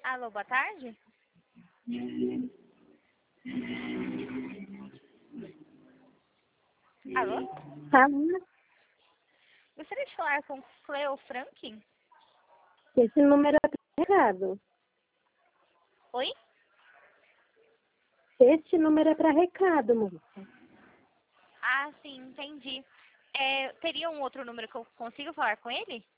Alô, boa tarde? Alô? Alô? Gostaria de falar com Cleo Franklin? Esse número é para recado. Oi? Este número é para recado, moça. Ah, sim, entendi. Teria um outro número que eu consigo falar com ele?